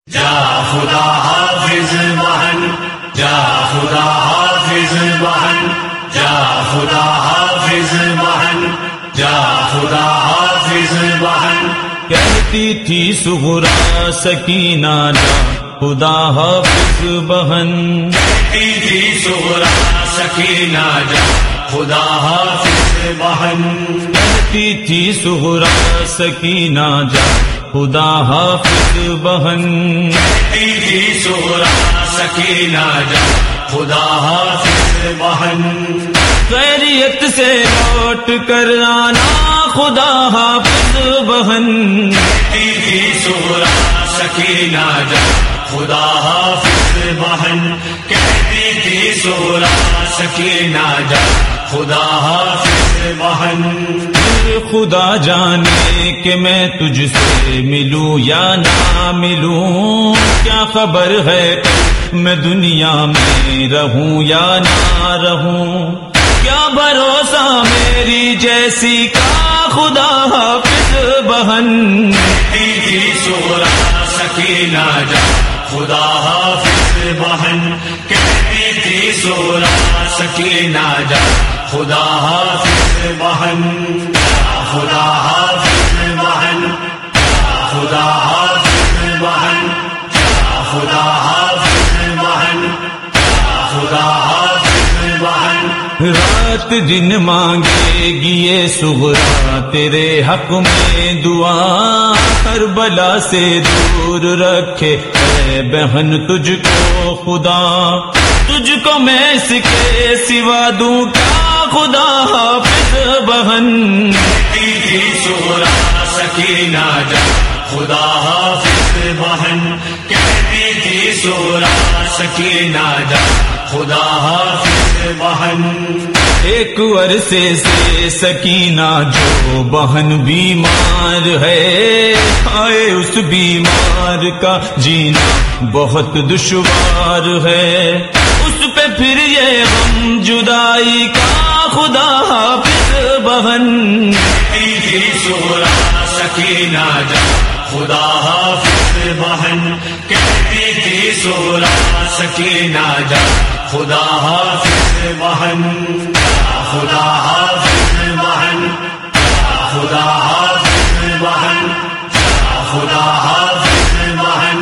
جا خدا حافظ بہن، جا خدا حافظ بہن، جا خدا حافظ بہن، جا خدا حافظ بہن. کہتی تھی صغرا سکینہ جا خدا حافظ بہن، کہتی تھی صغرا سکینہ جا خدا حافظ بہن، کہتی تھی صغرا سکینہ جا خدا حافظ بہن، کہتی تھی صغرا سکینہ جا خدا حافظ بہن. خیریت سے لوٹ کر آنا خدا حافظ بہن، کہتی تھی صغرا سکینہ جا خدا حافظ بہن، کہتی تھی صغرا سکینہ جا خدا حافظ بہن. خدا جانے کہ میں تجھ سے ملوں یا نہ ملوں، کیا خبر ہے میں دنیا میں رہوں یا نہ رہوں، کیا بھروسہ میری جیسی کا خدا حافظ بہن. کہتی تھی صغرا سکینہ جا خدا حافظ بہن، کہتی تھی صغرا سکینہ جا خدا حافظ بہن، خدا حافظ بہن، خدا حافظ بہن، خدا حافظ بہن، خدا حافظ بہن. رات دن مانگے گی یہ صغرا تیرے حق میں دعا، ہر بلا سے دور رکھے اے بہن تجھ کو خدا، تجھ کو میں اس کے سوا دوں کیا خدا حافظ بہن. کہتی تھی صغرا سکینہ جا خدا حافظ بہن، کہتی تھی صغرا سکینہ جا خدا حافظ بہن. ایک عرصے سے سکینہ جو بہن بیمار ہے، آئے اس بیمار کا جینا بہت دشوار ہے، اس پہ پھر یہ غم جدائی کا خدا حافظ بہن. کہتی تھی صغرا سکینہ جا خدا حافظ بہن، کہتی تھی صغرا سکینہ جا خدا حافظ بہن، خدا حافظ بہن، خدا حافظ بہن، خدا حافظ بہن،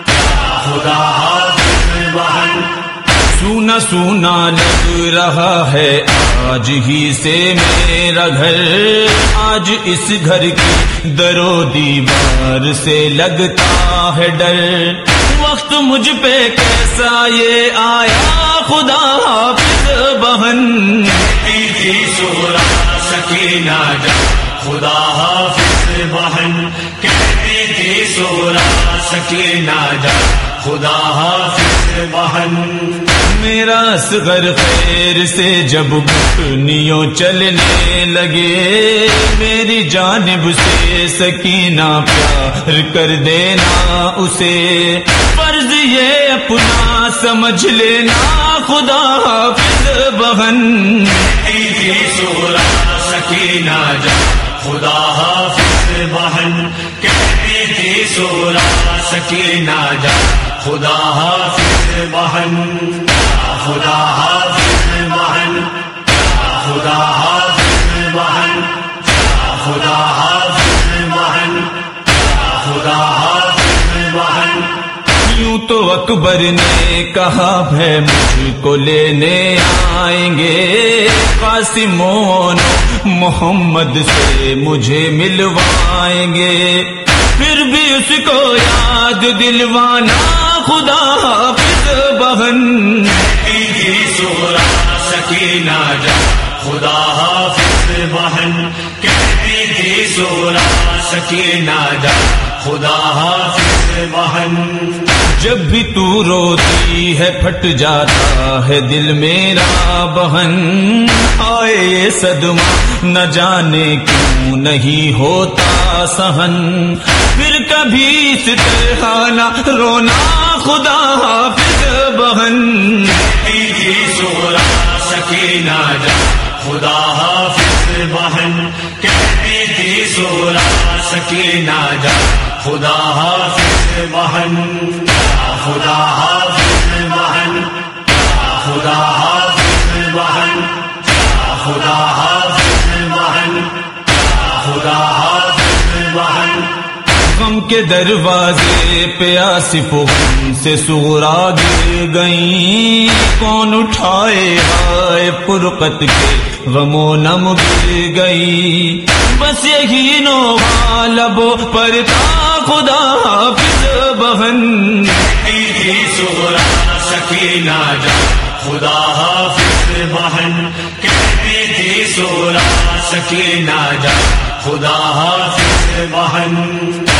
خدا حافظ بہن. سونا سونا لگ رہا ہے آج ہی سے میرا گھر، آج اس گھر کی در و دیوار سے لگتا ہے ڈر، وقت مجھ پہ کیسا یہ آیا خدا حافظ بہن. کہتی تھی صغرا سکینہ جا خدا حافظ بہن، کہتی تھی صغرا سکینہ جا خدا حافظ بہن. میرا اصغر خیر سے جب گھٹنیوں چلنے لگے، میری جانب سے سکینہ پیار کر دینا اسے، فرض یہ اپنا سمجھ لینا خدا حافظ بہن. کہتی تھی صغرا سکینہ جا خدا حافظ بہن، کہتی تھی صغرا سکینہ جا خدا حافظ بہن، خدا حافظ بہن، خدا حافظ بہن، خدا حافظ بہن، خدا حافظ بہن. یوں تو اکبر نے کہا ہے مجھ کو لینے آئیں گے، قاسم و محمد سے مجھے ملوائیں گے، پھر بھی اس کو یاد دلوانا خدا حافظ بہن. کہتی تھی صغرا سکینہ جا خدا حافظ بہن، کہتی تھی صغرا سکینہ جا خدا حافظ بہن. جب بھی تو روتی ہے پھٹ جاتا ہے دل میرا بہن، آئے صدمہ نہ جانے کیوں نہیں ہوتا سہن، پھر کبھی اس طرح نہ رونا خدا حافظ بہن. کہتی تھی صغرا سکینہ جا خدا حافظ بہن، کہتی تھی صغرا سکینہ جا خدا حافظ بہن خدا حافظ بہن خدا حافظ بہن خدا حافظ بہن خدا حافظ بہن غم کے دروازے پہ آصف و غم سے سغرا گر گئیں کون اٹھائے ہائے فرقت کے غم و نم گر گئی بس یہی نوحہ لبوں پر تھا خدا حافظ بہن تھی سغرا سکینہ جان خدا حافظ بہن کہتی تھی سغرا سکینہ جان خدا حافظ بہن